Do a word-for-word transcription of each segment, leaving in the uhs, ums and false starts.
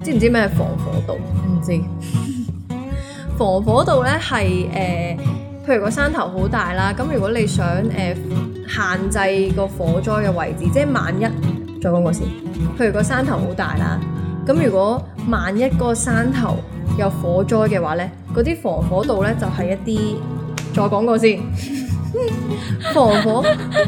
知唔知咩係防火道？ 唔知。 防火道咧係誒，譬如個山頭好大啦，咁如果你想誒、呃、限制個火災嘅位置，即係萬一再講過先，譬如個山頭好大啦，咁如果萬一嗰個山頭有火災嘅話咧，嗰啲防火道咧就係、是、一啲再講過先防火。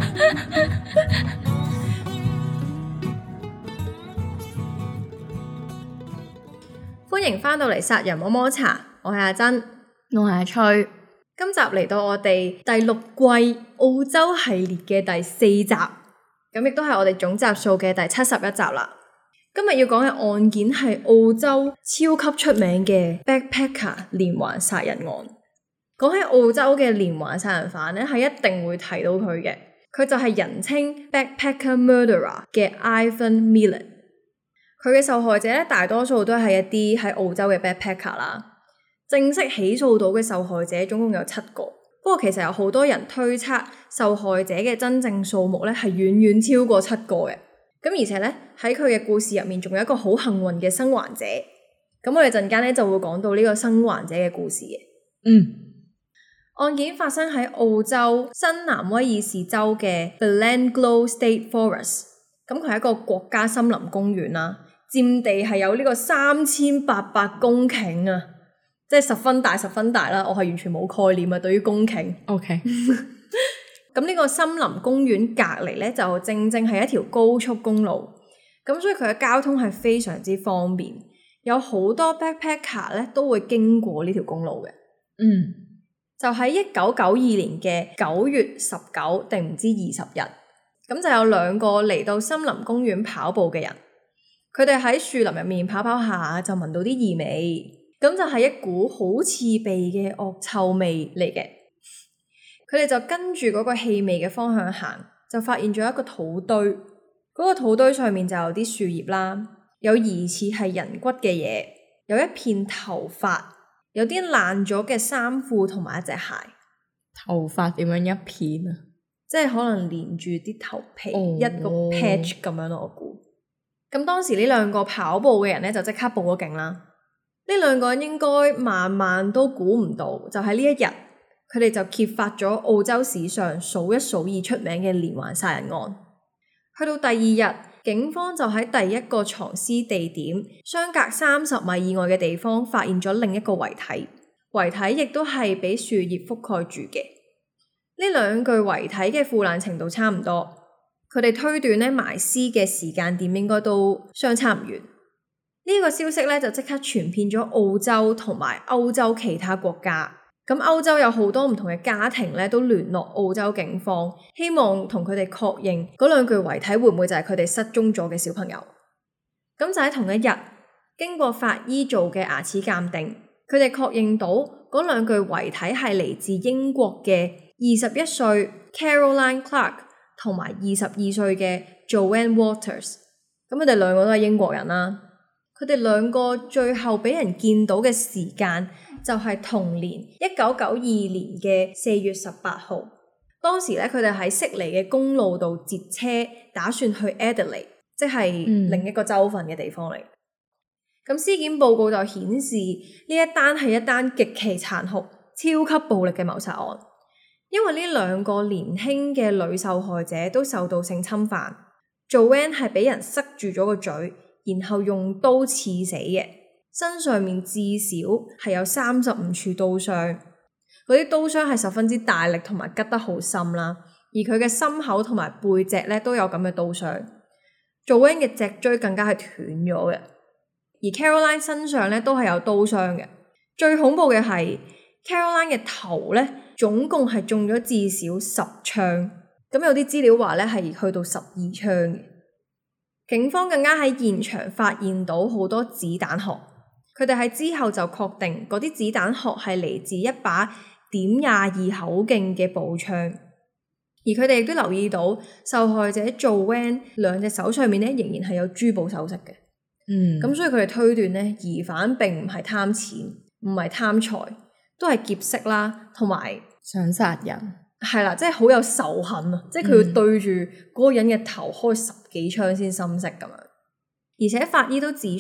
歡迎翻到嚟殺人摸摸茶，我係阿珍， 我係阿翠。 今集嚟到我哋第六季澳洲系列嘅第四集，咁亦都係我哋總集數嘅第七十一集啦。今日要講嘅案件係澳洲超級出名嘅 backpacker 連環殺人案。講起澳洲嘅連環殺人犯咧，係一定會提到佢嘅，佢就係人稱 backpacker murderer 嘅 Ivan Millen。佢嘅受害者咧，大多數都係一啲喺澳洲嘅 backpacker 啦。正式起訴到嘅受害者總共有七個，不過其實有好多人推測受害者嘅真正數目咧係遠遠超過七個嘅。咁而且咧喺佢嘅故事入面，仲有一個好幸運嘅生還者。咁我哋陣間咧就會講到呢個生還者嘅故事嘅。 嗯， 案件發生喺澳洲新南威爾士州嘅 Belanglo State Forest。咁佢係一個國家森林公園啦。佔地係有呢個三千八百公頃啊，即係十分大十分大啦。我係完全冇概念啊，對於公頃。 OK。 咁呢個森林公園隔離咧，就正正係一條高速公路，咁所以佢嘅交通係非常之方便，有好多 backpacker 咧都會經過呢條公路嘅。 嗯， 就喺一九九二年嘅九月十九定唔知二十日，咁就有兩個嚟到森林公園跑步嘅人。佢哋喺樹林入面跑跑下，就聞到啲異味，咁就係一股好刺鼻嘅惡臭味嚟嘅。佢哋就跟住嗰個氣味嘅方向行，就發現咗一個土堆。嗰個土堆上面就有啲樹葉啦，有疑似係人骨嘅嘢，有一片頭髮，有啲爛咗嘅衫褲同埋一隻鞋。 頭髮點樣一片啊？ 即係可能連住啲頭皮、 哦、 一個 patch 咁樣咯，我估。咁當時呢兩個跑步嘅人咧就即刻報咗警啦。呢兩個人應該萬萬都估唔到，就喺呢一日，佢哋就揭發咗澳洲史上數一數二出名嘅連環殺人案。去到第二日，警方就喺第一個藏屍地點相隔三十米以外嘅地方發現咗另一個遺體，遺體亦都係俾樹葉覆蓋住嘅。呢兩具遺體嘅腐爛程度差唔多。佢哋推斷咧埋屍嘅時間點應該都相差唔遠。呢、這個消息咧就即刻傳遍咗澳洲同埋歐洲其他國家。咁歐洲有好多唔同嘅家庭咧都聯絡澳洲警方，希望同佢哋確認嗰兩具遺體會唔會就係佢哋失蹤咗嘅小朋友。咁就喺同一日，經過法醫做嘅牙齒鑑定，佢哋確認到嗰兩具遺體係嚟自英國嘅二十一歲 Caroline Clark同埋二十二歲嘅 Joanne Waters， 咁佢哋兩個都係英國人啦。佢哋兩個最後俾人見到嘅時間就係同年一九九二年嘅四月十八號。當時咧，佢哋喺悉尼嘅公路度截車，打算去 Adelaide， 即係另一個州份嘅地方嚟。咁屍檢報告就顯示呢一單係一單極其殘酷、超級暴力嘅謀殺案。因為呢兩個年輕嘅女受害者都受到性侵犯。Joanne 係俾人塞住咗個嘴，然後用刀刺死嘅，身上面至少係有三十五處刀傷，嗰啲刀傷係十分之大力同埋拮得好深啦。而佢嘅心口同埋背脊咧都有咁嘅刀傷。Joanne 嘅脊椎更加係斷咗嘅，而 Caroline 身上咧都係有刀傷嘅。最恐怖嘅係 Caroline 嘅頭咧，總共係中咗至少十槍，咁有啲資料話咧係去到十二槍嘅。警方更加喺現場發現到好多子彈殼，佢哋喺之後就確定嗰啲子彈殼係嚟自一把點廿二口徑嘅步槍，而佢哋亦都留意到受害者 Joanne 兩隻手上面咧仍然係有珠寶首飾嘅。嗯，咁所以佢哋推斷咧，疑犯並唔係貪錢，唔係貪財，都係劫色啦，同埋想殺人。 係啦，即係好有仇恨啊！即係佢要對住嗰個人嘅頭開十幾槍先心息咁樣。而且法醫都指出，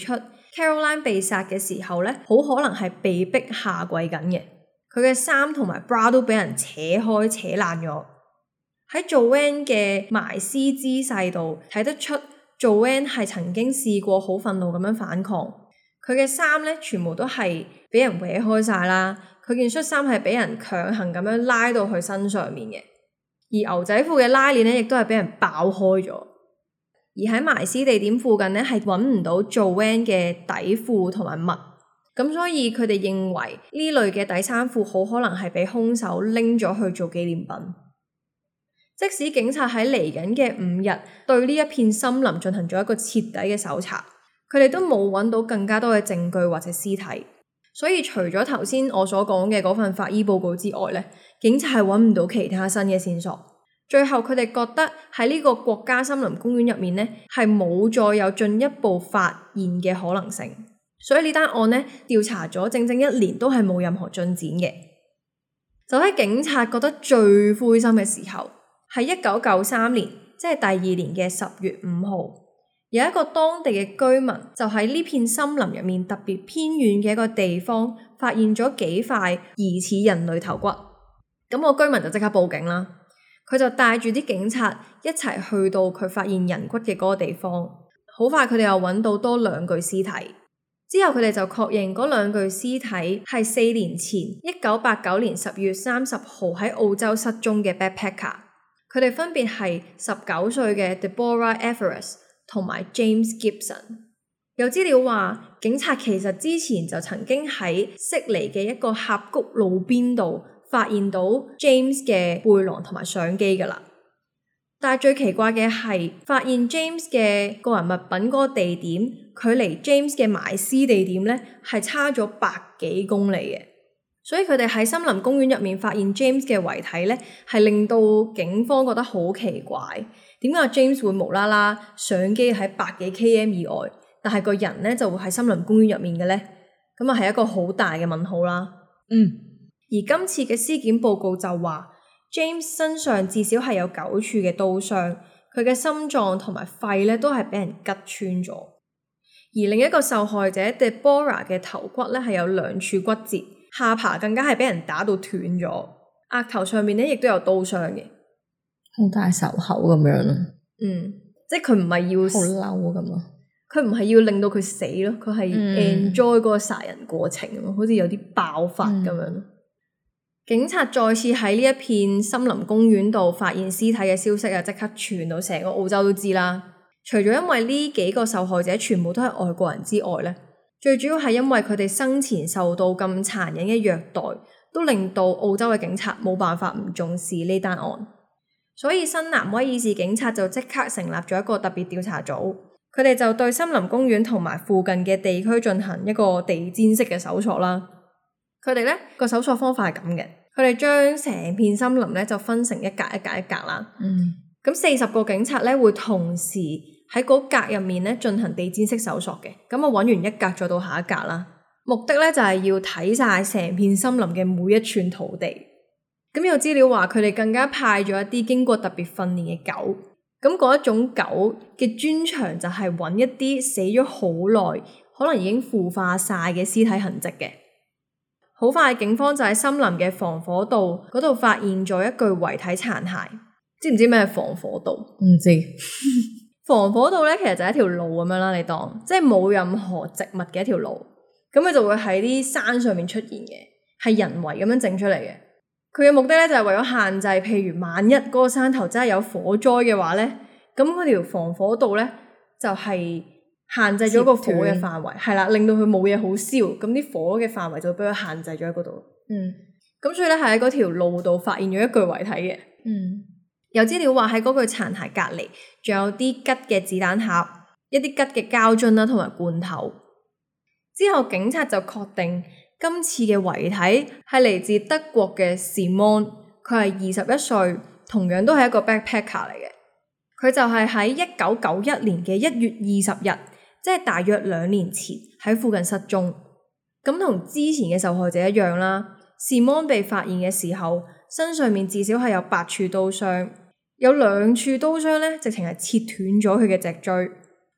Caroline 被殺嘅時候咧，好可能係被逼下跪緊嘅。佢嘅衫同埋 bra 都俾人扯開扯爛咗。喺 Joanne 嘅埋屍姿勢度睇得出 Joanne 係曾經試過好憤怒咁樣反抗。佢嘅衫咧全部都係俾人搲開晒啦，佢件恤衫係俾人強行咁樣拉到佢身上面嘅，而牛仔褲嘅拉鏈咧亦都係俾人爆開咗。而喺埋屍地點附近咧係揾唔到 Joanne 嘅底褲同埋襪，咁所以佢哋認為呢類嘅底衫褲好可能係俾兇手拎咗去做紀念品。即使警察喺嚟緊嘅五日對呢一片森林進行咗一個徹底嘅搜查，佢哋都冇揾到更加多嘅證據或者屍體。所以除咗頭先我所講嘅嗰份法醫報告之外咧，警察係揾唔到其他新嘅線索。最後佢哋覺得喺呢個國家森林公園入面咧係冇再有進一步發現嘅可能性。所以呢單案咧調查咗整整一年都係冇任何進展嘅。就喺警察覺得最灰心嘅時候，喺一九九三年，即係第二年嘅十月五號，有一個當地嘅居民就喺呢片森林入面特別偏遠嘅一個地方，發現咗幾塊疑似人類頭骨。咁個居民就即刻報警啦，佢就帶住啲警察一齊去到佢發現人骨嘅嗰個地方。好快佢哋又揾到多兩具屍體，之後佢哋就確認嗰兩具屍體係四年前一九八九年十月三十號喺澳洲失蹤嘅 backpacker。佢哋分別係十九歲嘅 Deborah Everest 同埋 James Gibson。有資料話，警察其實之前就曾經喺悉尼嘅一個峽谷路邊度發現到 James 嘅背囊同埋相機㗎啦。但係最奇怪嘅係，發現 James 嘅個人物品嗰個地點，距離 James 嘅埋屍地點咧係差咗百幾公里嘅。所以佢哋喺森林公園入面發現 James 嘅遺體咧，係令到警方覺得好奇怪。點解 James 會無啦啦相機喺百幾 km 以外，但係個人咧就會喺森林公園入面嘅咧？咁啊係一個好大嘅問號啦。嗯，而今次嘅屍檢報告就話 James 身上至少係有九處嘅刀傷，佢嘅心臟同埋肺咧都係俾人拮穿咗。而另一個受害者 Deborah 嘅頭骨咧係有兩處骨折。下巴更加係俾人打到斷咗，額頭上面咧亦都有刀傷嘅， 好大仇口咁樣咯。 嗯，即係佢唔係要好嬲咁啊！ 佢唔係要令到佢死咯，佢係 enjoy 嗰個殺人過程，嗯、好似有啲爆發咁樣。嗯、警察再次喺呢一片森林公園度發現屍體嘅消息啊，即刻傳到成個澳洲都知啦。除咗因為呢幾個受害者全部都係外國人之外咧，最主要係因為佢哋生前受到咁殘忍嘅虐待，都令到澳洲嘅警察冇辦法唔重視呢單案。所以新南威爾士警察就即刻成立咗一個特別調查組，佢哋就對森林公園同埋附近嘅地區進行一個地毯式嘅搜索啦。佢哋咧個搜索方法係咁嘅，佢哋將成片森林咧就分成一格一格一格啦。嗯，咁四十個警察咧會同時喺嗰格入面咧進行地毯式搜索嘅，咁我揾完一格再到下一格啦。目的咧就係要睇晒成片森林嘅每一寸土地。咁有資料話佢哋更加派咗一啲經過特別訓練嘅狗，咁嗰一種狗嘅專長就係揾一啲死咗好耐，可能已經腐化晒嘅屍體痕跡嘅。好快警方就喺森林嘅防火道嗰度發現咗一具遺體殘骸。知唔知咩係防火道？ 唔知。 防火道咧其實就係一條路咁樣啦，你當即係冇任何植物嘅一條路，咁佢就會喺啲山上面出現嘅，係人為咁樣整出嚟嘅。佢嘅目的咧就係為咗限制，譬如萬一嗰個山頭真係有火災嘅話咧，咁嗰條防火道咧就係限制咗個火嘅範圍，係啦，令到佢冇嘢好燒，咁啲火嘅範圍就俾佢限制咗喺嗰度。嗯，咁所以咧係喺嗰條路度發現咗一具遺體嘅。嗯。有資料話喺嗰具殘骸隔離，仲有啲吉嘅子彈盒、一啲吉嘅膠樽啦，同埋罐頭。之後警察就確定今次嘅遺體係嚟自德國嘅 Simon， 佢係二十一歲，同樣都係一個 backpacker 嚟嘅。佢就係喺一九九一年嘅一月二十日，即係大約兩年前喺附近失蹤。咁同之前嘅受害者一樣啦。Simon 被發現嘅時候，身上面至少係有八處刀傷，有兩處刀傷咧，直情係切斷咗佢嘅脊椎。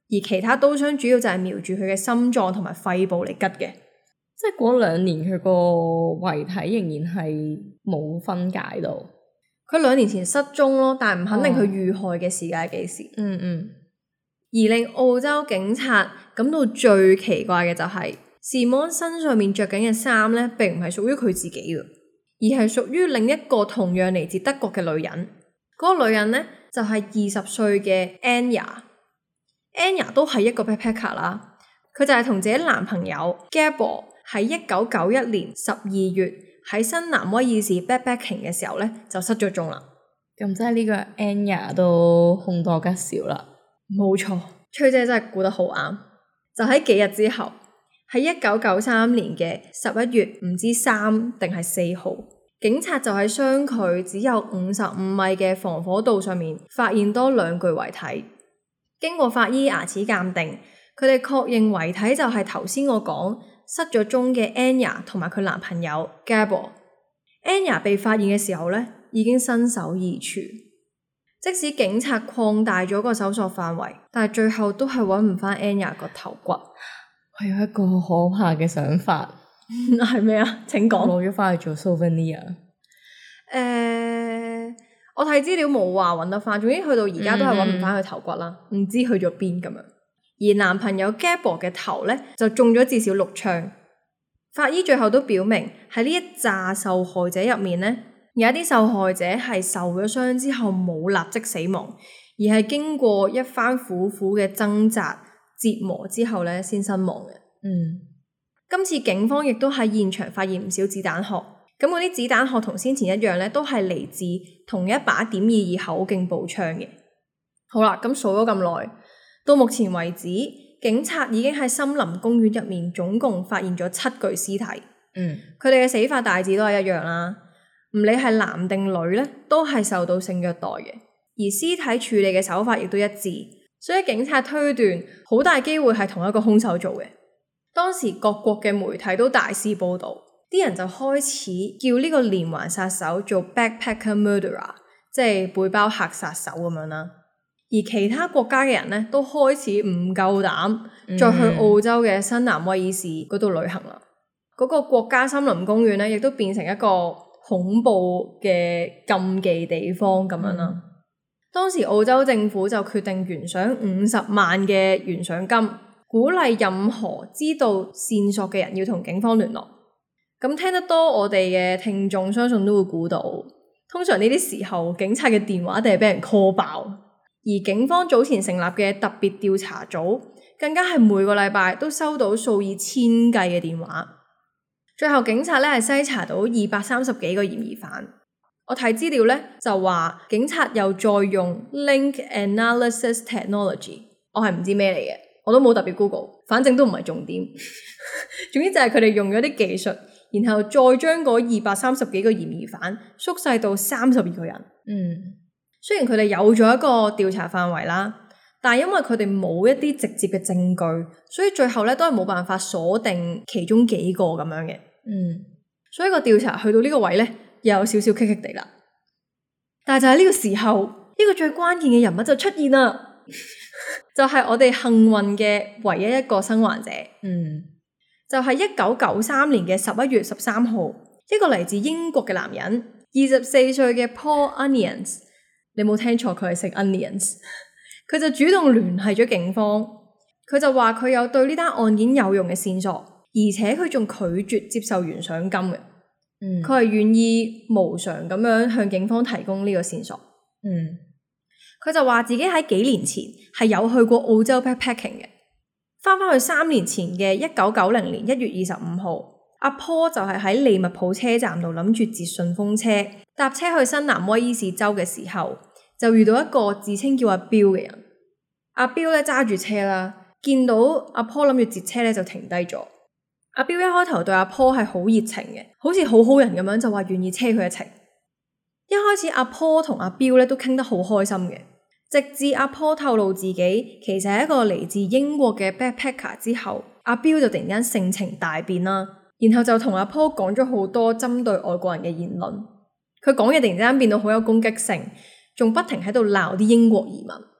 而其他刀傷主要就係瞄住佢嘅心臟同埋肺部嚟吉嘅。 即係嗰兩年佢個遺體仍然係冇分解到。 佢兩年前失蹤咯，但係唔肯定佢遇害嘅時間係幾時。 嗯嗯。 而令澳洲警察感到最奇怪嘅就係、是，士摩身上面着緊嘅衫咧，並唔係屬於佢自己嘅，而係屬於另一個同樣嚟自德國嘅女人。嗰、那個女人咧就係二十歲嘅 Anya。Anya 都係一個 backpacker 啦，佢就係同自己男朋友 Gabor 喺一九九一年十二月喺新南威爾士 backpacking 嘅時候咧就失咗蹤啦。 咁即係呢個 Anya 都凶多吉少啦。 冇錯，崔姐真係估得好啱。就喺幾日之後，喺一九九三年嘅十一月唔知三定係四號，警察就喺相距只有五十五米嘅防火道上面發現多兩具遺體。經過法醫牙齒鑑定，佢哋確認遺體就係頭先我講失咗蹤嘅 Anya 同埋佢男朋友 Gabor。Anya 被發現嘅時候咧，已經身首異處。即使警察擴大咗個搜索範圍，但係最後都係揾唔返 Anya 個頭骨。 我有一個可怕嘅想法， 係咩啊？請講。 攞咗返去做 souvenir。誒、 呃，我睇資料冇話揾得返，總之去到而家都係揾唔返佢頭骨啦，唔、嗯、知去咗邊咁樣。而男朋友 Gabor 嘅頭咧就中咗至少六槍。法醫最後都表明喺呢一紮受害者入面咧，有一啲受害者係受咗傷之後冇立即死亡，而係經過一番苦苦嘅掙扎折磨之後咧先身亡嘅。 嗯， 今次警方亦都喺現場發現唔少子彈殼，咁嗰啲子彈殼同先前一樣咧，都係嚟自同一把點二二口徑步槍嘅。好啦，咁數咗咁耐，到目前為止，警察已經喺森林公園入面總共發現咗七具屍體。 嗯， 佢哋嘅死法大致都係一樣啦。唔理係男定女咧，都係受到性虐待嘅，而屍體處理嘅手法亦都一致，所以警察推斷好大機會係同一個兇手做嘅。當時各國嘅媒體都大肆報導，啲人就開始叫呢個連環殺手做 backpacker murderer， 即係背包客殺手咁樣啦。而其他國家嘅人咧都開始唔夠膽再去澳洲嘅新南威爾士嗰度旅行啦。嗰、嗯、個國家森林公園咧亦都變成一個恐怖嘅禁忌地方咁樣啦。嗯、當時澳洲政府就決定懸賞五十萬嘅懸賞金，鼓勵任何知道線索嘅人要同警方聯絡。咁聽得多我哋嘅聽眾相信都會估到，通常呢啲時候警察嘅電話一定係俾人 call 爆，而警方早前成立嘅特別調查組更加係每個禮拜都收到數以千計嘅電話。最後警察咧係篩查到二百三十幾個嫌疑犯。我睇資料咧就話警察又再用 link analysis technology， 我係唔知咩嚟嘅，我都冇特別 Google， 反正都唔係重點。總之就係佢哋用咗啲技術，然後再將嗰二百三十幾個嫌疑犯縮細到三十二個人。 嗯， 雖然佢哋有咗一個調查範圍啦，但係因為佢哋冇一啲直接嘅證據，所以最後咧都係冇辦法鎖定其中幾個咁樣嘅。 嗯， 所以個調查去到呢個位咧，又有少少棘棘地啦。但係就喺呢個時候，呢個最關鍵嘅人物就出現啦，就係我哋幸運嘅唯一一個生還者。 嗯， 就係一九九三年嘅十一月十三號，一個嚟自英國嘅男人，二十四歲嘅 Paul Onions， 你冇聽錯，佢係姓 Onions。佢就主動聯繫咗警方，佢就話佢有對呢單案件有用嘅線索。而且佢仲拒絕接受懸賞金嘅， 嗯， 佢係願意無償咁樣向警方提供呢個線索。 嗯， 佢就話自己喺幾年前係有去過澳洲 backpacking 嘅，翻返去三年前嘅一九九零年一月二十五號，阿 Paul 就係喺利物浦車站度諗住截順風車，搭車去新南威爾士州嘅時候，就遇到一個自稱叫阿 Bill 嘅人。阿 Bill 咧揸住車啦，見到阿 Paul 諗住截車咧就停低咗。阿 Bill 一開頭對阿 Paul 係好熱情嘅，好似好好人咁樣，就話願意車佢一程。一開始阿 Paul 同阿 Bill 咧都傾得好開心嘅，直至阿 Paul 透露自己其實係一個嚟自英國嘅 backpacker 之後，阿 Bill 就突然間性情大變啦，然後就同阿 Paul 講咗好多針對外國人嘅言論。佢講嘢突然間變到好有攻擊性，仲不停喺度鬧啲英國移民。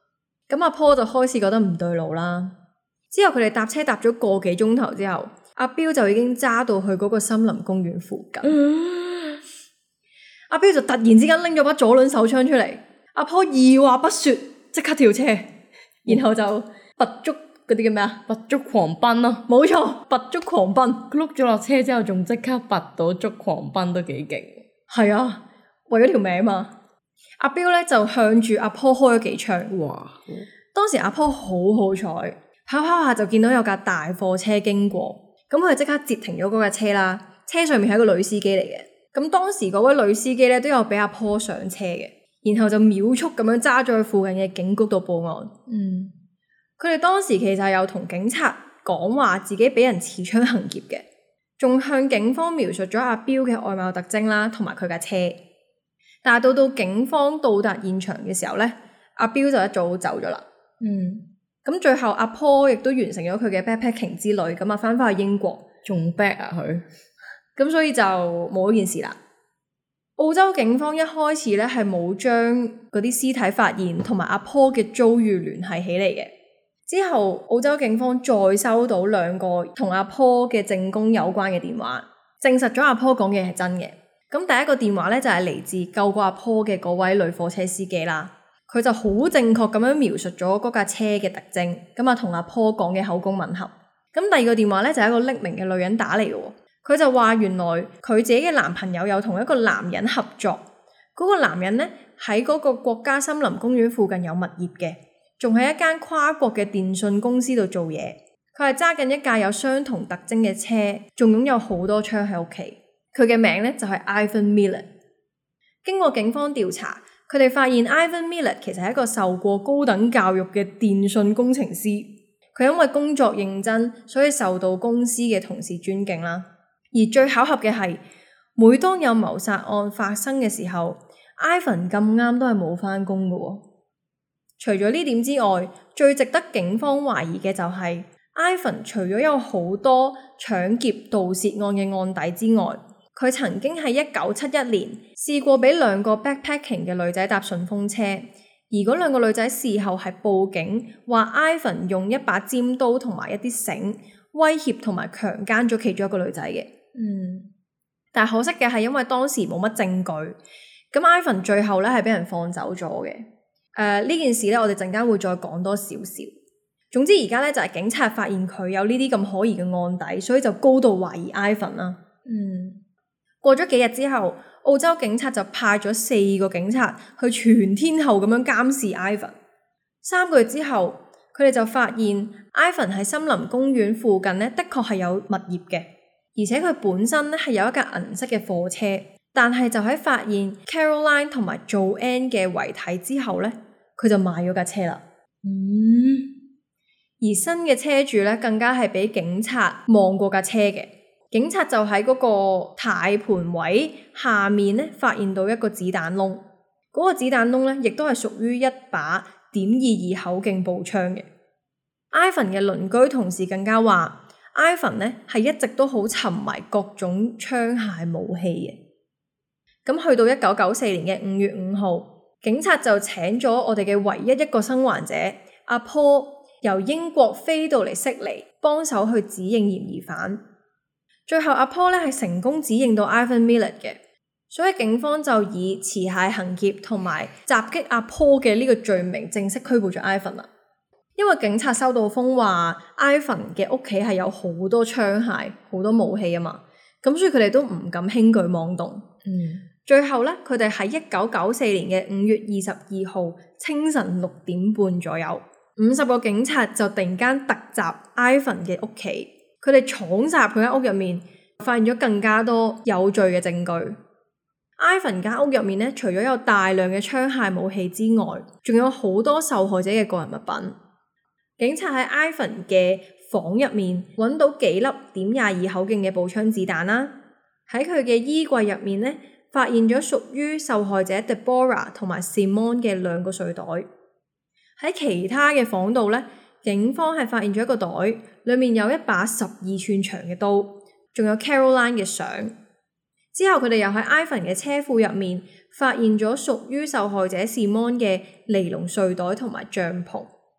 咁阿 Paul 就開始覺得唔對路啦。之後佢哋搭車搭咗個幾鐘頭之後，阿 Bill 就已經揸到去嗰個森林公園附近。嗯、阿 Bill 就突然之間拎咗把左輪手槍出嚟，阿 Paul 二話不說即刻跳車，然後就拔足嗰啲叫咩啊？ 拔足狂奔咯， 冇錯，拔足狂奔。 碌咗落車之後仲即刻拔到足狂奔都幾勁。 係啊，為咗條命嘛。阿 Bill 咧就向住阿 Paul 開咗幾槍。 哇！ 當時阿 Paul 好好彩，跑跑下就見到有架大貨車經過，咁佢即刻截停咗嗰架車啦。車上面係一個女司機嚟嘅，咁當時嗰位女司機咧都有俾阿 Paul 上車嘅，然後就秒速咁樣揸咗去附近嘅警局度報案。 嗯， 佢哋當時其實有同警察講話自己俾人持槍行劫嘅，仲向警方描述咗阿 Bill 嘅外貌特徵啦，同埋佢架車。但係到到警方到達現場嘅時候咧，阿 Bill 就一早走咗啦。 嗯， 咁最後阿 Paul 亦都完成咗佢嘅 backpacking 之旅，咁啊翻返去英國， 仲 back 啊佢， 咁所以就冇呢件事啦。澳洲警方一開始咧係冇將嗰啲屍體發現同埋阿 Paul 嘅遭遇聯繫起嚟嘅。之後澳洲警方再收到兩個同阿 Paul 嘅證供有關嘅電話，證實咗阿 Paul 講嘅係真嘅。咁第一個電話咧就係嚟自救過阿 Paul 嘅嗰位女貨車司機啦，佢就好正確咁樣描述咗嗰架車嘅特徵，咁啊同阿 Paul 講嘅口供吻合。咁第二個電話咧就係一個匿名嘅女人打嚟嘅，佢就話原來佢自己嘅男朋友有同一個男人合作，嗰個男人咧喺嗰個國家森林公園附近有物業嘅，仲喺一間跨國嘅電信公司度做嘢，佢係揸緊一架有相同特徵嘅車，仲擁有好多槍喺屋企。佢嘅名咧就係 Ivan Milat。經過警方調查，佢哋發現 Ivan Milat 其實係一個受過高等教育嘅電信工程師。佢因為工作認真，所以受到公司嘅同事尊敬啦。而最巧合嘅係，每當有謀殺案發生嘅時候 ，Ivan 咁啱都係冇返工嘅。除咗呢點之外，最值得警方懷疑嘅就係 Ivan 除咗有好多搶劫、盜竊案嘅案底之外，佢曾經喺一九七一年試過俾兩個 backpacking 嘅女仔搭順風車，而嗰兩個女仔事後係報警，話 Ivan 用一把尖刀同埋一啲繩威脅同埋強姦咗其中一個女仔嘅。 嗯， 但可惜嘅係因為當時冇乜證據，咁 Ivan 最後咧係俾人放走咗嘅。誒、呃、呢件事咧，我哋陣間會再講多少少。總之而家咧就係、是、警察發現佢有呢啲咁可疑嘅案底，所以就高度懷疑 Ivan 啦。 嗯。 過咗幾日之後，澳洲警察就派咗四個警察去全天候咁樣監視 Ivan。三個月之後，佢哋就發現 Ivan 喺森林公園附近咧，的確係有物業嘅，而且佢本身咧係有一架銀色嘅貨車。但係就喺發現 Caroline 同埋 Joanne 嘅遺體之後咧，佢就賣咗架車啦。 嗯， 而新嘅車主咧，更加係俾警察望過架車嘅。警察就喺嗰個軚盤位下面咧，發現到一個子彈窿。嗰個子彈窿咧，亦都係屬於一把點二二口徑步槍嘅。Ivan 嘅鄰居同事更加話 ，Ivan 咧係一直都好沉迷各種槍械武器嘅。咁去到一九九四年嘅五月五號，警察就請咗我哋嘅唯一一個生還者阿 Paul 由英國飛到嚟悉尼，幫手去指認嫌疑犯。最後阿 Paul 咧係成功指認到 Ivan Milat 嘅，所以警方就以持械行劫同埋襲擊阿 Paul 嘅呢個罪名正式拘捕咗 Ivan 啦。因為警察收到風話 Ivan 嘅屋企係有好多槍械、好多武器啊嘛，咁所以佢哋都唔敢輕舉妄動。 嗯， 最後咧，佢哋喺一九九四年嘅五月二十二號清晨六點半左右，五十個警察就突然間突襲 Ivan 嘅屋企。佢哋闖入佢間屋入面，發現咗更加多有罪嘅證據。Ivan 間屋入面咧，除咗有大量嘅槍械武器之外，仲有好多受害者嘅個人物品。警察喺 Ivan 嘅房入面揾到幾粒點廿二口徑嘅步槍子彈啦。喺佢嘅衣櫃入面咧，發現咗屬於受害者 Deborah 同埋 Simone 嘅兩個睡袋。喺其他嘅房度咧，警方係發現咗一個袋，裏面有一把十二寸長嘅刀，仲有 Caroline 嘅相。之後佢哋又喺 Ivan 嘅車庫入面發現咗屬於受害者 Simone 嘅尼龍睡袋同埋帳篷。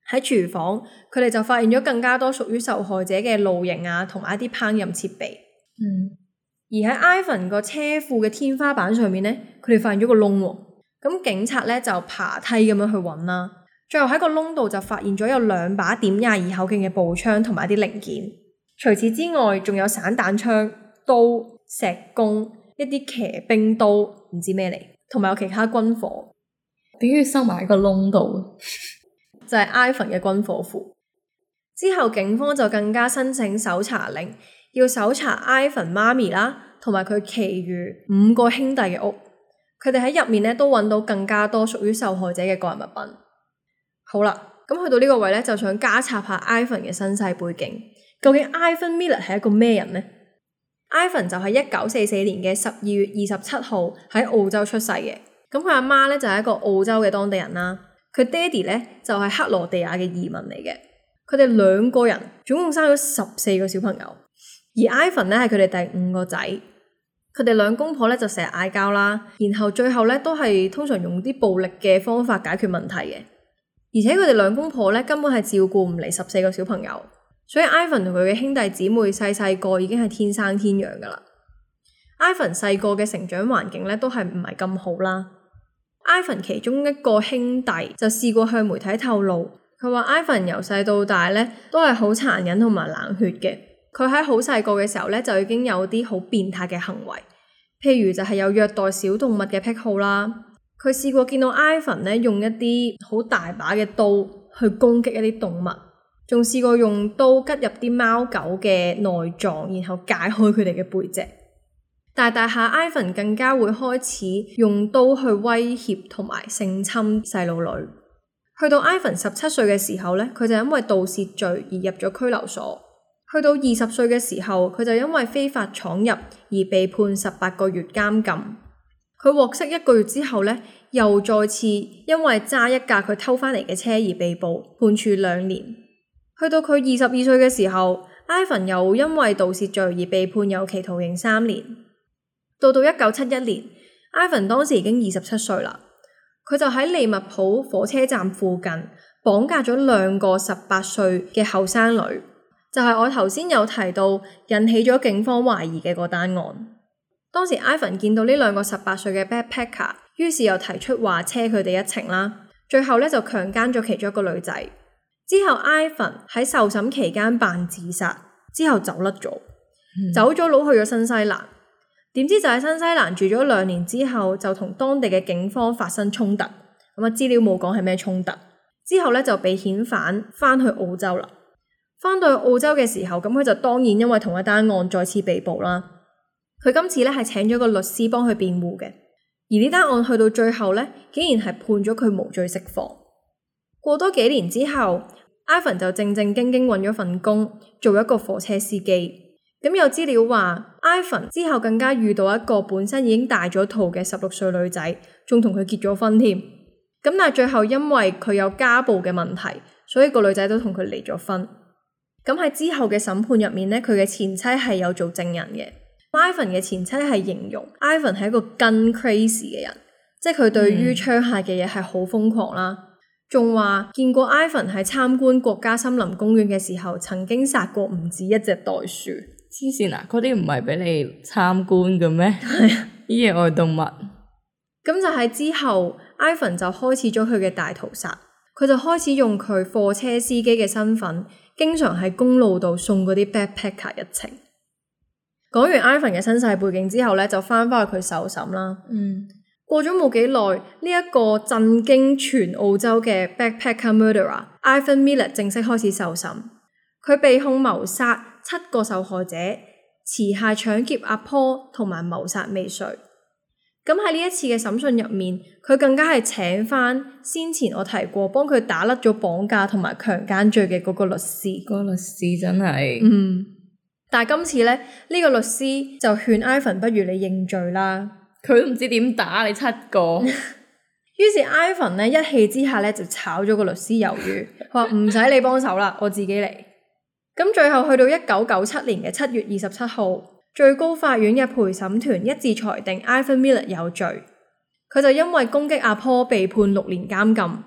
喺廚房，佢哋就發現咗更加多屬於受害者嘅露營啊，同埋一啲烹飪設備。 嗯， 而喺 Ivan 個車庫嘅天花板上面咧，佢哋發現咗個窿喎。咁警察咧就爬梯咁樣去揾啦，最後喺個窿度就發現咗有兩把點廿二口徑嘅步槍同埋一啲零件。除此之外，仲有散彈槍、刀、石弓、一啲騎兵刀，唔知咩嚟，同埋有其他軍火。 點解要收埋喺個窿度？ 就係 Ivan 嘅軍火庫。之後警方就更加申請搜查令，要搜查 Ivan 媽咪啦，同埋佢其餘五個兄弟嘅屋。佢哋喺入面咧都揾到更加多屬於受害者嘅個人物品。好啦，咁去到呢個位咧，就想加插下 Ivan 嘅身世背景。究竟 Ivan Milet 係一個咩人呢？ Ivan 就係一九四四年嘅十二月二十七號喺澳洲出世嘅。咁佢阿媽咧就係一個澳洲嘅當地人啦。佢爹哋咧就係克羅地亞嘅移民嚟嘅。佢哋兩個人總共生咗十四個小朋友，而 Ivan 咧係佢哋第五個仔。佢哋兩公婆咧就成日嗌交啦，然後最後咧都係通常用啲暴力嘅方法解決問題嘅。而且佢哋兩公婆咧根本係照顧唔嚟十四個小朋友，所以 Ivan 同佢嘅兄弟姊妹細細個已經係天生天養噶啦。Ivan 細個嘅成長環境咧都係唔係咁好啦。Ivan 其中一個兄弟就試過向媒體透露，佢話 Ivan 由細到大咧都係好殘忍同埋冷血嘅。佢喺好細個嘅時候咧就已經有啲好變態嘅行為，譬如就係有虐待小動物嘅癖好啦。佢試過見到 Ivan 咧用一啲好大把嘅刀去攻擊一啲動物，仲試過用刀拮入啲貓狗嘅內臟，然後解開佢哋嘅背脊。大大下 Ivan 更加會開始用刀去威脅同埋性侵細路女。去到 Ivan 十七歲嘅時候咧，佢就因為盜竊罪而入咗拘留所。去到二十歲嘅時候，佢就因為非法闖入而被判十八個月監禁。佢獲釋一個月之後咧，又再次因為揸一架佢偷翻嚟嘅車而被捕，判處兩年。去到佢二十二歲嘅時候 ，Ivan 又因為盜竊罪而被判有期徒刑三年。到到一九七一年 ，Ivan 當時已經二十七歲啦。佢就喺利物浦火車站附近綁架咗兩個十八歲嘅後生女，就係我頭先有提到引起咗警方懷疑嘅嗰單案。當時 Ivan 見到呢兩個十八歲嘅 backpacker， 於是又提出話車佢哋一程啦。最後咧就強姦咗其中一個女仔。之後 Ivan 喺受審期間扮自殺，之後走甩咗，嗯、走咗佬去咗新西蘭。點知就喺新西蘭住咗兩年之後，就同當地嘅警方發生衝突。咁啊資料冇講係咩衝突。之後咧就被遣返翻去澳洲啦。翻到去澳洲嘅時候，咁佢就當然因為同一單案再次被捕啦。佢今次咧係請咗個律師幫佢辯護嘅，而呢單案去到最後咧，竟然係判咗佢無罪釋放。過多幾年之後 ，Ivan 就正正經經揾咗份工，做一個火車司機。咁有資料話 ，Ivan 之後更加遇到一個本身已經大咗肚嘅十六歲女仔，仲同佢結咗婚添。咁但係最後因為佢有家暴嘅問題，所以個女仔都同佢離咗婚。咁喺之後嘅審判入面咧，佢嘅前妻係有做證人嘅。Ivan 嘅前妻係形容 Ivan 係一個 gun crazy 嘅人，即係佢對於槍械嘅嘢係好瘋狂啦。仲話、嗯、見過 Ivan 喺參觀國家森林公園嘅時候，曾經殺過唔止一隻袋鼠。 黐線啊！嗰啲唔係俾你參觀嘅咩？係啊，野外動物。 咁就喺之後 ，Ivan 就開始咗佢嘅大屠殺。佢就開始用佢貨車司機嘅身份，經常喺公路度送嗰啲 backpacker 一程。講完 Ivan 嘅身世背景之後咧，就翻返去佢受審啦。嗯，過咗冇幾耐，呢、這、一個震驚全澳洲嘅 backpacker murderer Ivan Milet 正式開始受審。佢被控謀殺七個受害者、持械搶劫阿婆同埋謀殺未遂。咁喺呢一次嘅審訊入面，佢更加係請翻先前我提過幫佢打甩咗綁架同埋強姦罪嘅嗰個律師。 嗰個律師真係嗯。但係今次咧，呢、這個律師就勸 Ivan 不如你認罪啦。 佢都唔知點打你七個。 於是 Ivan 咧一氣之下咧就炒咗個律師魷魚，話唔使你幫手啦，我自己嚟。咁最後去到一九九七年嘅七月二十七號，最高法院嘅陪審團一致裁定 Ivan Milet 有罪。佢就因為攻擊阿婆被判六年監禁，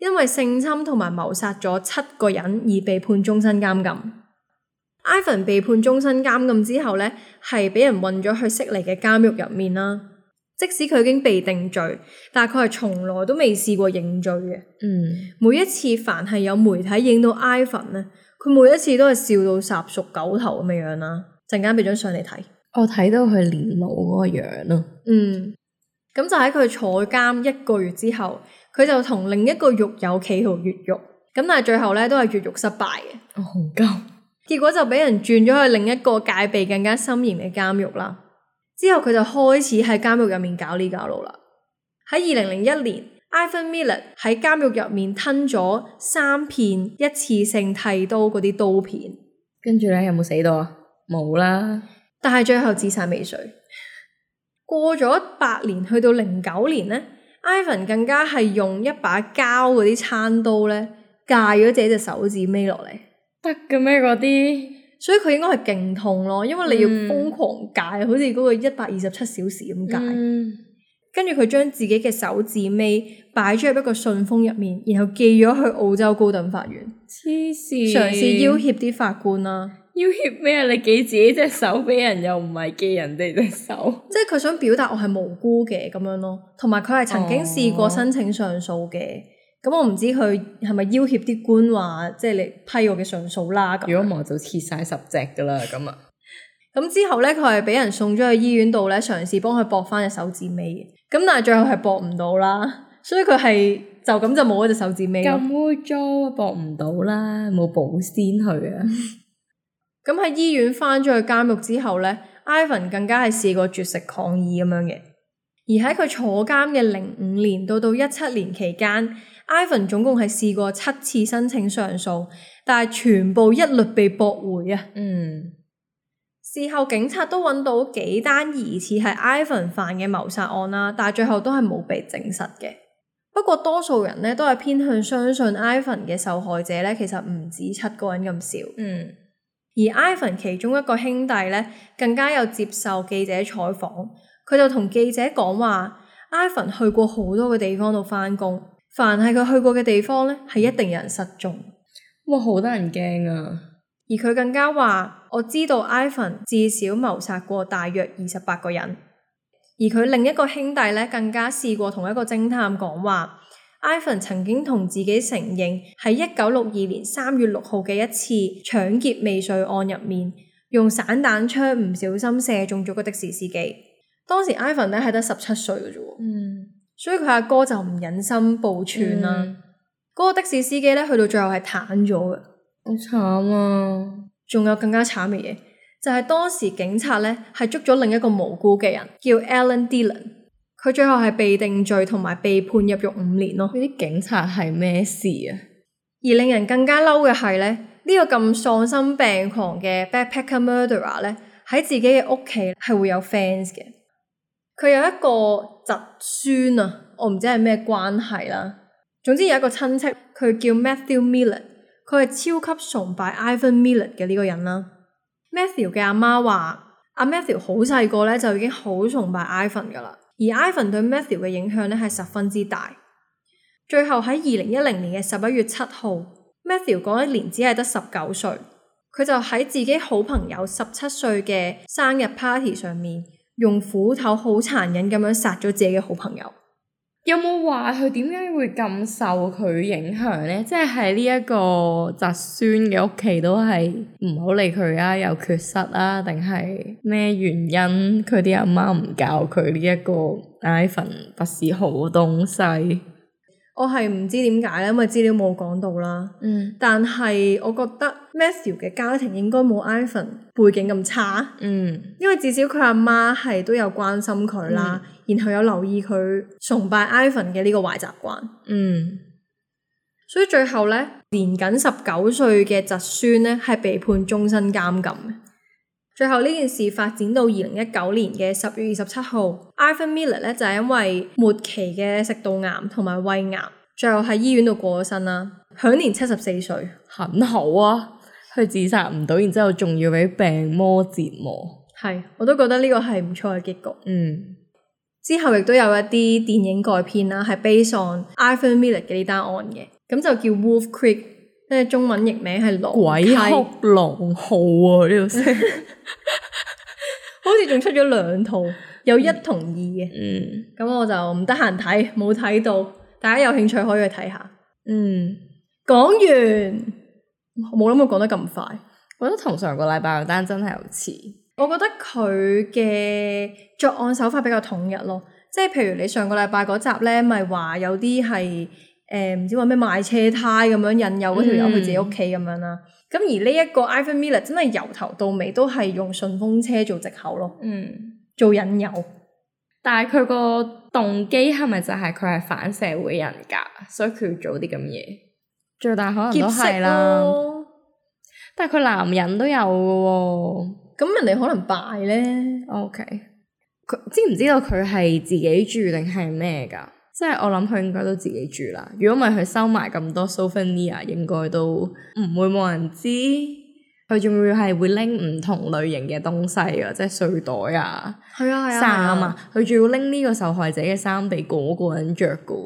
因為性侵同埋謀殺咗七個人而被判終身監禁。Ivan 被判終身監禁之後呢，係俾人運咗去悉尼嘅監獄入面啦。即使佢已經被定罪，但係佢係從來都未試過認罪嘅。 嗯， 每一次凡係有媒體影到 Ivan 呢，佢每一次都係笑到霎熟狗頭咁嘅樣啦。陣間俾張相你睇， 我睇到佢年老嗰個樣咯。 嗯，咁就喺佢坐監一個月之後，佢就同另一個獄友企圖越獄，咁但係最後咧都係越獄失敗嘅。 哦，好鳩。 結果就俾人轉咗去另一個戒備更加森嚴嘅監獄啦。之後佢就開始喺監獄入面搞呢搞路啦。喺二零零一年 ，Ivan Milat 喺監獄入面吞咗三片一次性剃刀嗰啲刀片， 跟住咧有冇死到啊？冇啦。 但係最後自殺未遂。過咗八年，去到零九年咧 ，Ivan 更加係用一把膠嗰啲餐刀咧，戒咗自己隻手指尾落嚟。 得嘅咩嗰啲？ 所以佢應該係勁痛咯，因為你要瘋狂戒，嗯、好似嗰個一百二十七小時咁戒。 嗯、 跟住佢將自己嘅手指尾擺咗入一個信封入面，然後寄咗去澳洲高等法院。 黐線！ 嘗試要挾啲法官啦。 要挾咩啊？你寄自己隻手俾人，又唔係寄人哋隻手。即係佢想表達我係無辜嘅咁樣咯，同埋佢係曾經試過申請上訴嘅。咁、哦、我唔知佢係咪要挾啲官話，即係你批我嘅上訴啦。 如果唔係就切晒十隻噶啦咁啊。 咁之後咧，佢係俾人送咗去醫院度咧，嘗試幫佢駁翻隻手指尾嘅。咁但係最後係駁唔到啦，所以佢係就咁就冇咗隻手指尾咯。 咁污糟，駁唔到啦，冇保鮮去啊。 咁喺醫院翻咗去監獄之後咧 ，Ivan 更加係試過絕食抗議咁樣嘅。而喺佢坐監嘅零五年到到一七年期間 ，Ivan 總共係試過七次申請上訴，但係全部一律被駁回啊。 嗯。 事後警察都揾到幾單疑似係 Ivan 犯嘅謀殺案啦，但係最後都係冇被證實嘅。不過多數人咧都係偏向相信 Ivan 嘅受害者咧，其實唔止七個人咁少。 嗯。 而 Ivan 其中一個兄弟咧，更加有接受記者採訪，佢就同記者講話 ，Ivan 去過好多嘅地方度返工，凡係佢去過嘅地方咧，係一定有人失蹤。 哇，好得人驚啊！ 而佢更加話，我知道 Ivan 至少謀殺過大約二十八個人。而佢另一個兄弟咧，更加試過同一個偵探講話。Ivan 曾經同自己承認喺一九六二年三月六號嘅一次搶劫未遂案入面，用散彈槍唔小心射中咗個的士司機。當時 Ivan 咧係得十七歲嘅啫， 嗯， 所以佢阿哥就唔忍心報串啦。嗰、嗯、個的士司機咧去到最後係癱咗嘅， 好慘啊！ 仲有更加慘嘅嘢，就係、是、當時警察咧係捉咗另一個無辜嘅人，叫 Alan Dillon。佢最後係被定罪同埋被判入獄五年咯。 呢啲警察係咩事啊？ 而令人更加嬲嘅係咧，呢、這個咁喪心病狂嘅 backpacker murderer 咧，喺自己嘅屋企係會有 fans 嘅。佢有一個侄孫啊，我唔知係咩關係啦。總之有一個親戚，佢叫 Matthew Milat， 佢係超級崇拜 Ivan Milat 嘅呢個人啦。Matthew 嘅阿媽話，阿 Matthew 好細個咧就已經好崇拜 Ivan 噶啦。而 Ivan 對 Matthew 嘅影響咧係十分之大。最後喺二零一零年嘅十一月七號 ，Matthew 嗰一年只係得十九歲，佢就喺自己好朋友十七歲嘅生日 party 上面，用斧頭好殘忍咁樣殺咗自己嘅好朋友。 有冇話佢點解會咁受佢影響咧？即係喺呢一個侄孫嘅屋企都係唔好理佢啊，有缺失啊，定係咩原因？佢啲阿媽唔教佢呢一個 Ivan 不是好東西。 我係唔知點解咧，因為資料冇講到啦。 嗯。但係我覺得 Matthew 嘅家庭應該冇 Ivan 背景咁差。 嗯。因為至少佢阿媽係都有關心佢啦。嗯。然後有留意佢崇拜 Ivan 嘅呢個壞習慣， 嗯， 所以最後咧，年僅十九歲嘅侄孫咧係被判終身監禁嘅。最後呢件事發展到二零一九年嘅十月二十七號 ，Ivan Milat 咧就係、是、因為末期嘅食道癌同埋胃癌，最後喺醫院度過咗身啦，享年七十四歲， 很好啊！佢自殺唔到，然之後仲要俾病魔折磨， 係，我都覺得呢個係唔錯嘅結局。 嗯。 之後亦都有一啲電影改編啦，係 based on Ivan Milat 嘅呢單案嘅。 咁就叫 Wolf Creek，即係中文譯名係狼鬼溪， 哭狼號啊！呢度聲， 好似仲出咗兩套，有一同二嘅。 嗯咁我就唔得閒睇，冇睇到，大家有興趣可以去睇下。 嗯， 講完，冇諗過講得咁快。 我覺得同上個禮拜嗰單真係有似。 我覺得佢嘅作案手法比較統一咯，即係譬如你上個禮拜嗰集咧，咪話有啲係誒唔知話咩賣車胎咁樣引誘嗰條友去自己屋企咁樣啦。咁、嗯、而呢一個 Ivan Miller 真係由頭到尾都係用順風車做藉口咯， 嗯， 做引誘。 但係佢個動機係咪就係佢係反社會人格，所以佢要做啲咁嘢？最大可能都係啦。但係佢男人都有嘅喎。 咁人哋可能敗咧。 OK，佢知唔知道佢係自己住定係咩㗎？即係我諗佢應該都自己住啦。如果唔係佢收埋咁多 souvenir，應該都唔會冇人知。佢仲要係會拎唔同類型嘅東西啊，即係睡袋啊、 係啊係啊、 衫啊。佢仲要拎呢個受害者嘅衫俾嗰個人着㗎。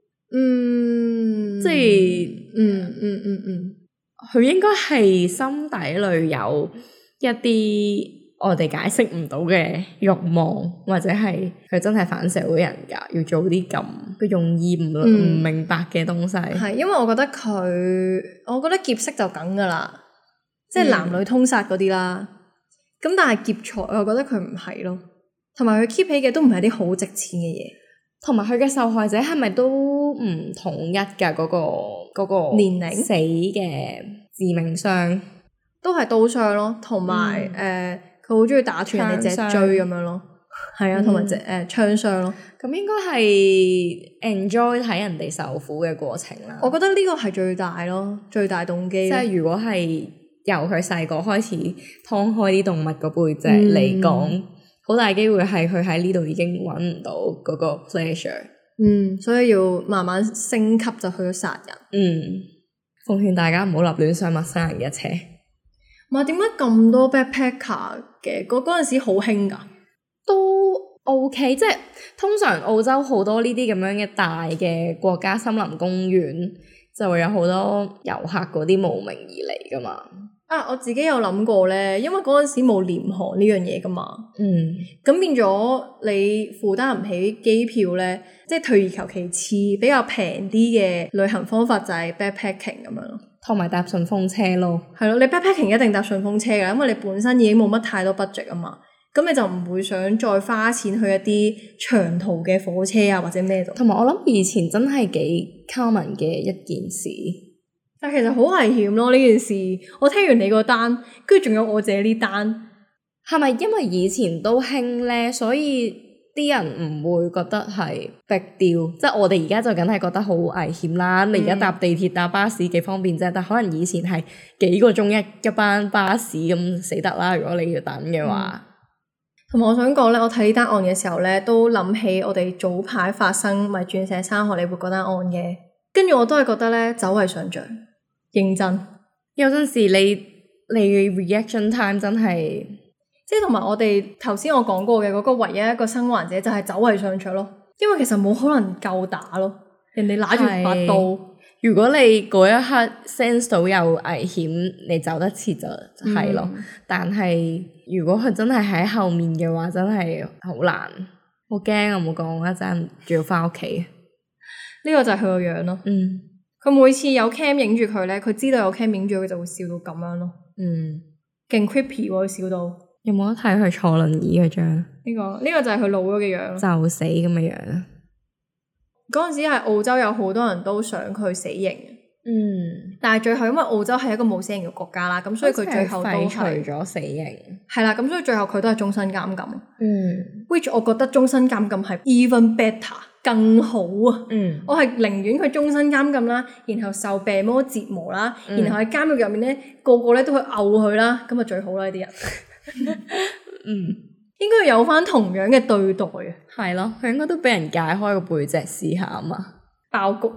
嗯， 即係嗯嗯嗯嗯， 佢應該係心底裏有一啲我哋解釋唔到嘅慾望，或者係佢真係反社會人格，要做啲咁佢容易唔唔、嗯、明白嘅東西。 係因為我覺得佢，我覺得劫色就梗噶啦，即係男女通殺嗰啲啦。咁、嗯、但係劫財，我覺得佢唔係咯，同埋佢 keep 起嘅都唔係啲好值錢嘅嘢， 同埋佢嘅受害者係咪都唔統一㗎？嗰、嗰個嗰、嗰個年齡死嘅致命傷。 都係刀傷咯，同埋誒佢好中意打斷人哋脊椎咁樣咯，係啊，同埋隻誒槍傷咯。咁應該係 enjoy 睇人哋受苦嘅過程啦。 我覺得呢個係最大咯，最大動機。 即係如果係由佢細個開始劏開啲動物個背脊嚟講，好、嗯、大機會係佢喺呢度已經揾唔到嗰個 pleasure。 嗯，所以要慢慢升級就去咗殺人。 嗯，奉勸大家唔好立亂上陌生人嘅車。 哇！點解咁多 backpacker 嘅？嗰嗰陣時好興㗎， 都 OK。即係通常澳洲好多呢啲咁樣嘅大嘅國家森林公園，就會有好多遊客嗰啲慕名而嚟㗎嘛。 啊！我自己有諗過咧，因為嗰陣時冇廉航呢樣嘢㗎嘛。 嗯。咁變咗你負擔唔起機票咧，即係退而求其次，比較平啲嘅旅行方法就係 backpacking 咁樣咯。 同埋搭順風車咯， 係咯，你 backpacking 一定搭順風車㗎，因為你本身已經冇乜太多 budget 啊嘛，咁你就唔會想再花錢去一啲長途嘅火車啊或者咩度。 同埋我諗以前真係幾 common 嘅一件事， 但其實好危險咯呢件事。我聽完你個單，跟住仲有我自己呢單， 係咪因為以前都興咧，所以啲人唔會覺得係 big deal？即係我哋而家就梗係覺得好危險啦。嗯、你而家搭地鐵搭巴士幾方便啫，但可能以前係幾個鐘一一班巴士咁死得啦。如果你要等嘅話， 同埋、嗯、我想講咧，我睇呢單案嘅時候咧，都諗起我哋早排發生咪鑽石山荷里活嗰單案嘅，跟住我都係覺得咧，走為上着，認真。有陣時你你 reaction time 真係。即係同埋我哋頭先我講過嘅嗰個唯一一個生還者就係走為上着咯，因為其實冇可能夠打咯，人哋拿住把刀。如果你嗰一刻 sense 到有危險，你走得切就係咯。嗯、但係如果佢真係喺後面嘅話，真係好難。好驚啊！冇講一陣仲要翻屋企。呢個就係佢個樣咯。嗯，佢每次有 cam 影住佢咧，佢知道有 cam 影住佢就會笑到咁樣咯。嗯，勁 creepy 喎，佢笑到。有冇得睇佢坐輪椅嗰張？呢、這個呢、這個就係佢老咗嘅樣，就死咁嘅樣。嗰陣時係澳洲有好多人都想佢死刑，嗯，但係最後因為澳洲係一個冇死刑嘅國家啦，咁所以佢最後都係廢除咗死刑。係啦，咁所以最後佢都係終身監禁。嗯 ，which 我覺得終身監禁係 even better 更好啊。嗯，我係寧願佢終身監禁啦，然後受病魔折磨啦，嗯、然後喺監獄入面咧個個咧都去毆佢啦，咁啊最好啦呢啲人。嗯，應該要有翻同樣嘅對待啊，係咯，佢應該都俾人解開個背脊試下啊嘛，爆谷。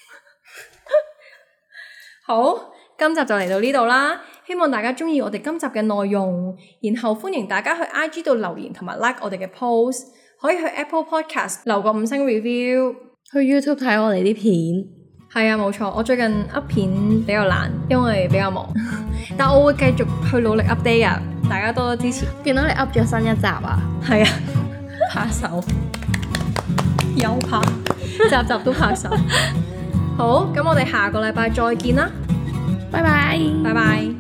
好，今集就嚟到呢度啦，希望大家中意我哋今集嘅內容，然後歡迎大家去 I G 度留言同埋 like 我哋嘅 post， 可以去 Apple Podcast 留個五星 review， 去 YouTube 睇我哋啲片。 係啊，冇錯。我最近 up 片比較難，因為比較忙，但我會繼續去努力 update 啊！大家多多支持。 見到你 up 咗新一集啊， 係啊， 拍手， 有拍，集集都拍手。好，咁我哋下個禮拜再見啦， 拜拜， 拜拜。